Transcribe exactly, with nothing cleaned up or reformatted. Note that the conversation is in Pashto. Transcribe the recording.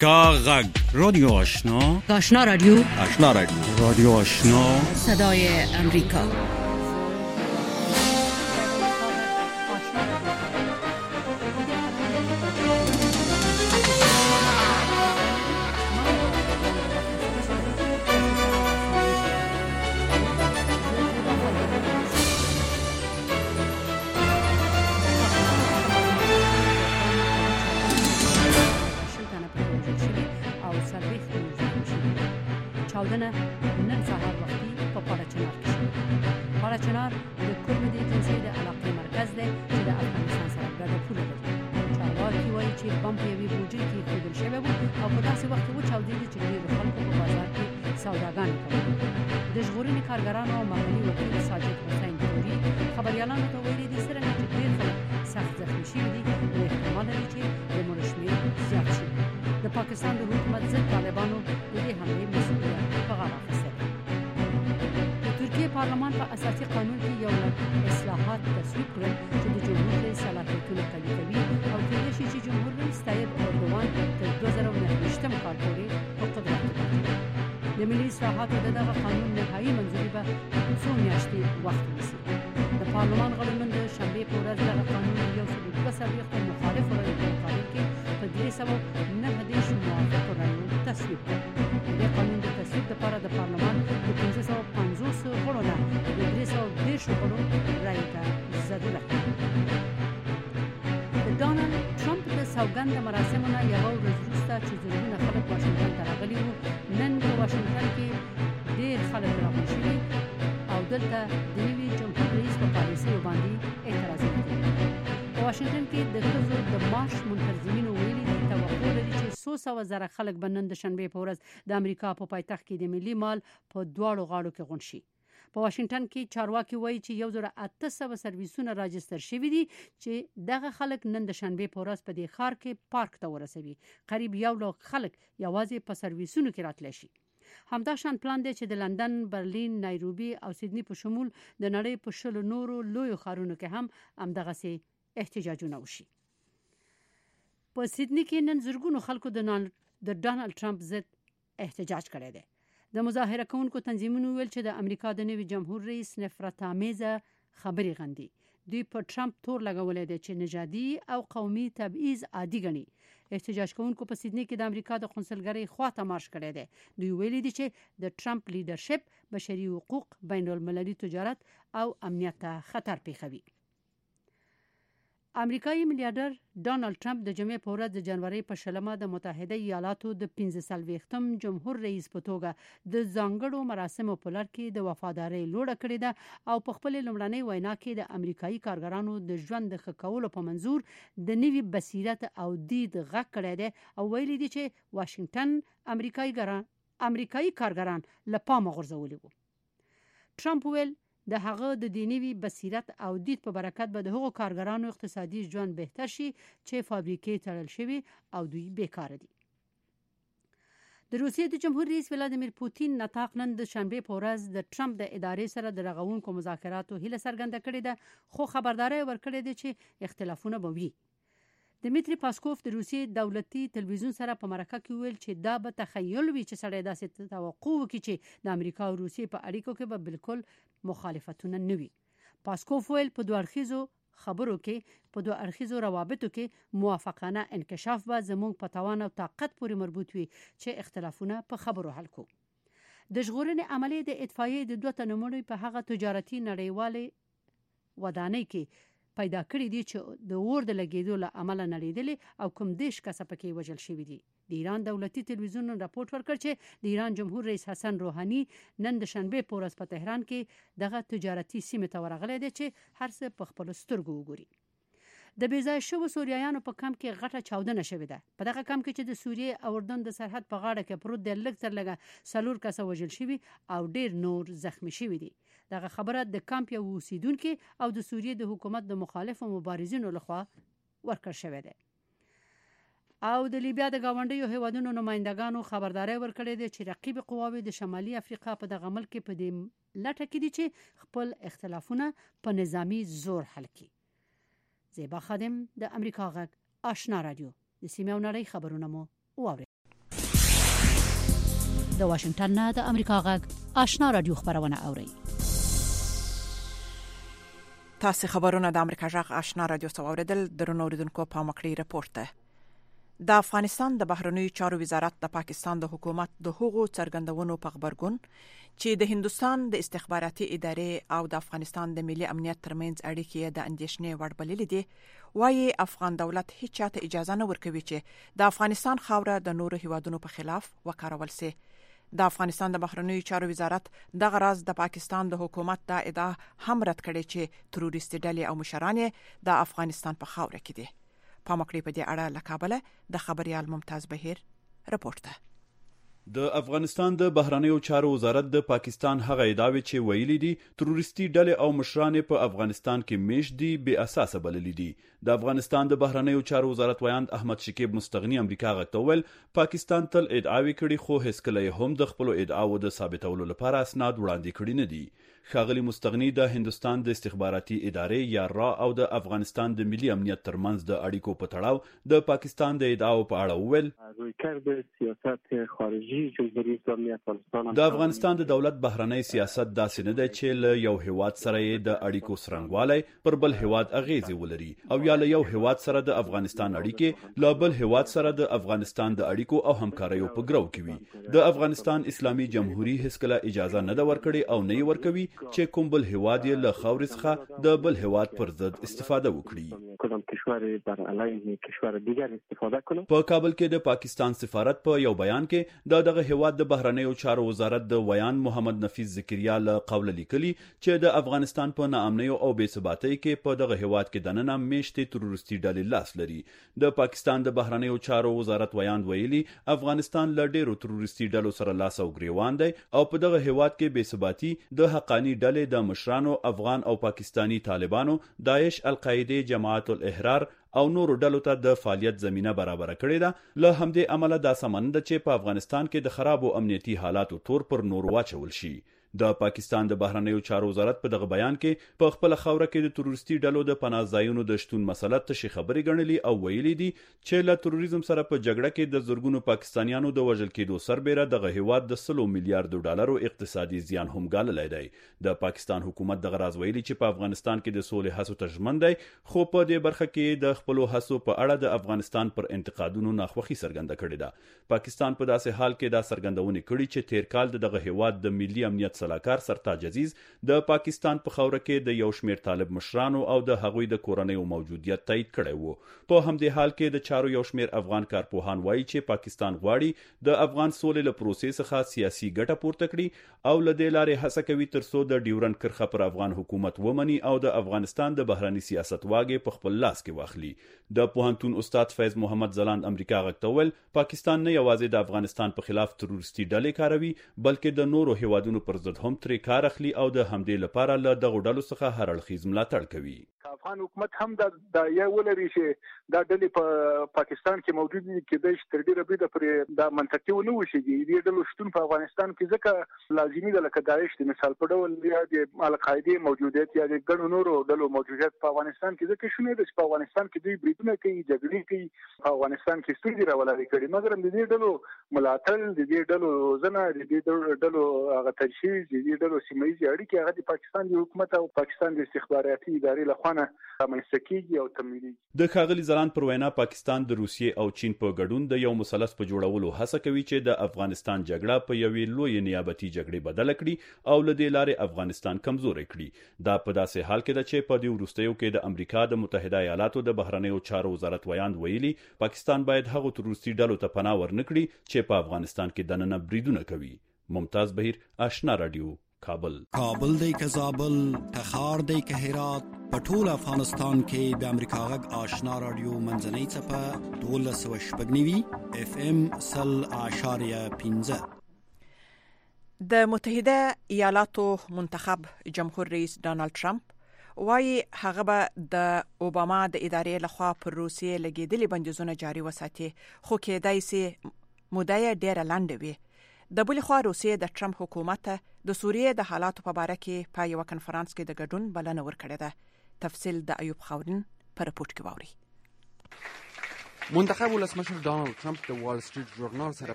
کاغذ رادیو آشنا آشنا رادیو آشنا رادیو رادیو آشنا صدای امریکا. چاودنه نن سهار وختي په پاړچنار کې شوه. پاړچنار د کومې جنسي د علاقې مرکز دی چې د افغانستان سره ګډه پوله لري. چارواکي وایي چې بم په یوې بوجۍ کې ایښودل شوی و او په داسې وخت کې وچاودېده چې ډېرو خلکو په بازار کې سوداګانې کولې. د ژغورنې کارګرانو او محلي وکیل ساجد حسین توري خبریالانو ته ویلي دي څرنګه چې ډېر خلک سخت زخمي شوي دي نو احتمال لري چې د مړو شمېر زیات شي. د پاکستان د حکومت ضد طالبانو د دې حملې مسؤلیت په غاړه اخیستی. د ترکیې پارلمان په اساسي قانون کې یو لړ اصلاحات تصویب کړل چې د جمهور رئیس صلاحیتونه قوي کوي او کېدای شي چې جمهور رئیس طیب اردوان تر دوه زره نهه ویشتم کال پورې په قدرت کې پاتې وي. د ملي اصلاحاتو د دغه قانون نهایي منظوري به څو میاشتې وخت ونیسي. د پارلمان غړو نن د شنبې په ورځ دغه قانون د یو سل دوه څلوېښتو مخالفو رایو په مقابل کې په درې سوه نهه دېرش موافقو رایو تصویب کړ. د دې قانون د تصویب لپاره د پارلمان د پنځه سوه پنځوس غړو نه د درې سوه دېرشو غړو رایو ته ضرورت دی. د ډانلډ ټرمپ د سوګند مراسمو نه یوه ورځ وروسته چې زرګونه خلک واشنګټن ته راغلي وو، نن په واشنګټن کې ډېر خلک راغونډ شوي او دلته د نوي جمهور رئیس په پالیسیو باندې اعتراضونه کوي. په واشنګټن کې د ښځو د مارش منتظمینو ویلي دي توقع لري چې څو سوه زره خلک به نن د شنبې په ورځ د امریکا په پایتخت کې د ملي مال په دواړو غاړو کې غونډ شي. په واشنګټن کې چارواکي وایي چې یو زره اته سوه سرویسونه راجستر شوي دي چې دغه خلک نن د شنبې په ورځ په دې ښار کې پارک ته ورسوي. قریب یو لک خلک یوازې په سرویسونو کې راتلی شي. همدا شان پلان دی چې د لندن، برلین، نایروبي او سیدنی په شمول د نړۍ په شلو نورو لویو ښارونو کې هم همدغسې احتجاجونه وشي. په سیدنی کې نن زرګونو خلکو د ډانلډ ټرمپ ضد احتجاج کړی دی. د مظاهره کوونکو تنظیمونو ویل چې د امریکا د نوي جمهور رئیس نفرت آمیزه خبرې غندي. دوی په ټرمپ تور لګولی دی چې نژادي او قومي تبعیض عادي ګڼي. احتجاج کوونکو په سیدنی کې د امریکا د قونسلګرۍ خواته مارش کړی دی. دوی ویلي دي چې د ټرمپ لیډرشپ بشري حقوق، بین المللي تجارت او امنیت ته خطر پیښوي. امریکایي میلیارډر ډانلډ ټرمپ د جمعې په ورځ د جنوري په شلمه د متحده ایالاتو د پنځه څلوېښتم جمهور رئیس په توګه د ځانګړو مراسمو په لړ کې د وفادارۍ لوړه کړې ده او په خپلې لومړنۍ وینا کې د امریکایي کارګرانو د ژوند د ښه کولو په منظور د نوي بصیرت او دید غږ کړی دی او ویلي دي چې واشنګټن امریکایي ګران امریکایي کارګران له پامه غورځولي وو. ټرمپ ویل د هغه د دینوي بصیرت او دید په برکت به د هغو کارګرانو اقتصادي ژوند بهتر شي چې فابریکې تړل شوي او دوی بیکاره دي. د روسیې د جمهور رئیس ولادیمیر پوتین نطاق نن د شنبې په ورځ د ټرمپ د ادارې سره د رغونکو مذاکراتو هیله څرګنده کړې ده، خو خبرداری ورکړې ده چې اختلافونه به وي. دمیتری پاسکوف د روسیې دولتي تلویزیون سره په مرکه کې ویل چې دا به تخیل وي چې سړی داسې توقع وکړي چې د امریکا او روسیې په اړیکو کې به بالکل مخالفتونه نه وي. پاسکوف ویل په دوه اړخیزو خبرو کې په دوه اړخیزو روابطو کې موافقانه انکشاف به زموږ په توان او طاقت پورې مربوط وي چې اختلافونه په خبرو حل کو. د ژغورنې عملیې د اطفائیې د دوه تنو مړي په هغه تجارتي نړیوالې ودانۍ کې پیدا کړی دي چې د اور د لګیدو له امله نړیدلې او کوم دیش کسه پکې وژل شوي دي. د ایران دولتي تلویزیون راپورټ ورکړ چې د ایران جمهور رئیس حسن روحاني نن د شنبې په ورځ په تهران کې دغه تجارتي سیمې ته ورغلی دی چې هر څه په خپلو سترګو وګوري. د بېځایه شوو سوریایانو په کمپ کې غټه چاودنه شوې ده. په دغه کمپ کې چې د سوریې او اردن د سرحد په غاړه کې پروت دی، لږ تر لږه څلور کسه وژل شوي او ډېر نور زخمي شوي دي. دغه خبره د کمپ یو اوسیدونکي او د سوریې د حکومت د مخالفو مبارزینو لخوا ورکړل شوی دی. او د لیبیا د ګاونډیو هیوادونو نمایندګانو خبرداری ورکړی دی چې رقیب قواوې د شمالي افریقا په دغه ملک کې په دې لټه کې دي چې خپل اختلافونه په نظامی زور حل کړي. زیبا خادم د امریکا غږ آشنا رادیو د سیمه او نړۍ خبرونه مو واوري. د واشنگټن نه د امریکا غږ آشنا رادیو خبرونه اوري. تاسو خبرونه د امریکا غږ آشنا رادیو څوریدل درنو اوریدونکو په مکړی رپورت ده. د افغانستان د بهرنیو چارو وزارت د پاکستان د حکومت د حقوقو څرګندونو په خبرګون چې د هندستان د استخباراتي ادارې او د افغانستان د ملي امنیت ترمنځ اړیکې د اندېښنې وړ بللې دي، وايي افغان دولت هیڅ چاته اجازه نه ورکوي چې د افغانستان خاوره د نورو هیوادونو په خلاف وکارول شي. د افغانستان د بهرنیو چارو وزارت د غراز د پاکستان د حکومت د ادعا هم رد کړي چې تروریستي ډلې او مشران د افغانستان په خاوره کې دي. په مکړی په دې اړه له کابل د خبريال ممتاز بهیر رپورت ده. د افغانستان د بهرنیو چارو وزارت د پاکستان هغه ادعاوې چې ویلي دي تروریستي ډلې او مشران په افغانستان کې میش دي بې اساسه بللي دي. د افغانستان د بهرنیو چارو وزارت ویاند احمد شکیب مستغنی امریکا غوښتل پاکستان تل ادعاوې کړي خو هیڅ کله هم د خپل ادعاو د ثابتولو لپاره اسناد وړاندې کړي نه دي. ښاغلي مستغنی د هندستان د استخباراتي ادارې یا را او د افغانستان د ملي امنیت ترمنځ د اړیکو په تړاو د پاکستان د ادعاو په اړه وویل رویکرد سیاست خارجي جمهوریت اسلامي افغانستان د افغانستان د دولت بهرنی سیاست داسې نه دی چې له یو هیواد سره د اړیکو سرنګوالی پر بل هیواد اغیزې ولري او یا له یو هیواد سره د افغانستان اړیکې له بل هیواد سره د افغانستان د اړیکو او همکاریو په ګرو کې وي. د افغانستان اسلامي جمهوریت هیڅ کله اجازه نه ده ورکړې او نه ورکوي چې کوم بل هیواد یې له خاورې څخه د بل هیواد پر ضد استفاده وکړي. کدام کشور بر علیه کشور دیگر استفاده کنه. په کابل کې د پاکستان سفارت په یو بیان کې د دغه هیواد د بهرنیو چارو وزارت د ویان محمد نفیس ذکریا له قوله لیکلي چې د افغانستان په ناامنیو او بې ثباتۍ کې په دغه هیواد کې دننه میشتې تروریستي ډلې لاس لري. د پاکستان د بهرنیو چارو وزارت ویان ویلي افغانستان له ډیرو تروریستي ډلو سره لاس او ګریوان دی او په دغه هیواد کې بې ثباتي د حقانی ډلې د مشرانو افغان او پاکستانی طالبانو داعش القاعده جماعت الاحرار او نورو ډلو ته د فعالیت زمينه برابر کړې ده. له همدې عمله دا سمند چې په افغانستان کې د خراب او امنیتي حالاتو تور پر نور واچول شي. د پاکستان د بهرنیو چارو وزارت په دغه بیان کې په خپل خوره کې د تروریستي ډلو د پناه ځایونو د شتون مسله تشي خبري ګڼلي او ویلي دي چې له تروریزم سره په جګړه کې د زورګونو پاکستانیانو د وژل کېدو سربېره دغه هیواد د سلو میلیارډ ډالرو اقتصادي زیان هم ګاللی دی. د پاکستان حکومت دغه راز ویلي چې په افغانستان کې د سولې هڅو ته ژمن دی خو په دې برخه کې د خپل هڅو په اړه د افغانستان پر انتقادونو ناخوښي څرګنده کړې ده. پاکستان په داسې حال کې دا څرګندونه کړې چې تیر کال دغه هیواد د ملي امنیت سلاکار سرتاج عزیز د پاکستان په خوره کې د یو شمېر طالب مشرانو او د هغوی د کورنیو موجودیت تایید کړی وو. په همدې حال کې د چارو یو شمېر افغان کارپوهان وایي چې پاکستان غواړي د افغان سولې له پروسې څخه سیاسي ګټه پورته کړي او له دې لارې هڅه کوي ترڅو د ډیورن کرښه پر افغان حکومت ومني او د افغانستان د بهرني سیاست واګې په خپل لاس کې واخلي. د پوهنتون استاد فیض محمد زلاند امریکا غوښتل پاکستان نه یوازې د افغانستان په خلاف تروریستي ډلې کاروي بلکې د نورو هیوادونو پر ضد هم ترې کار اخلي او د همدې لپاره له دغه ډلو څخه هر اړخیز ملاتړ کوي. افغان حکومت هم د یا ولري چې دا ډلې په پاکستان کې موجود دي چې د تر ډیره بریده پر د منطقي ونه وشيږي. دې ډلو شتون په افغانستان کې ځکه لازمي ده لکه داعش د مثال په ډول یا د القاعده موجودیت یا د ګڼو نورو ډلو موجودیت په افغانستان کې ځکه شونه ده چې په افغانستان کې دوی بریدونه کوي جګړې کوي په افغانستان کې ستونزې راولي کړي مګر د دې ډلو ملاتړ د دې ډلو زنه د دې ډلو هغه تجهیز د دې ډلو سیمایي اړیکې هغه د پاکستان د حکومت او پاکستان د استخباراتي ادارې لخوا رامنځته او تمویلي. د ښاغلي زلاند پر وینا پاکستان د روسیې او چین په ګډون د یو مثلث په جوړولو هڅه کوي چې د افغانستان جګړه په یوې لوی نیابتي جګړې بدل کړي او له دې لارې افغانستان کمزوري کړي. دا په داسې حال کې ده چې په دې وروستیو کې د امریکا د متحده ایالاتو د بهرنیو چارو وزارت ویاند ویلي پاکستان باید هغه تروریستي ډلو ته پناه ورنکړي چې په افغانستان کې دننه بریدونه کوي. ممتاز بهیر آشنا رادیو کابل. کابل دی که زابل تخار دی که هرات پټول افغانستان کې د امریکا غږ آشنا رادیو منځنۍ څپه دولس سوه شپږ نوي اف ام سل اعشاریه پنځه. د متحده ایالاتو منتخب جمهور رئیس ډانلډ ټرمپ وايي هغه به د اوباما د ادارې لخوا پر روسیې لګیدلي بندیزونه جاري وساتي خو کېدای شي موده ډېره لنډه وي. د بل خوا روسیې د ټرمپ حکومت د سوریې د حالاتو په اړه کې په یو کنفرانس کې د ګډون بلنه ورکړه ده. تفصیل د ایوب خاورین په رپورت کې واوري. منتخب ولسمشر ډانلډ ټرمپ د وال سټریټ ژورنال سره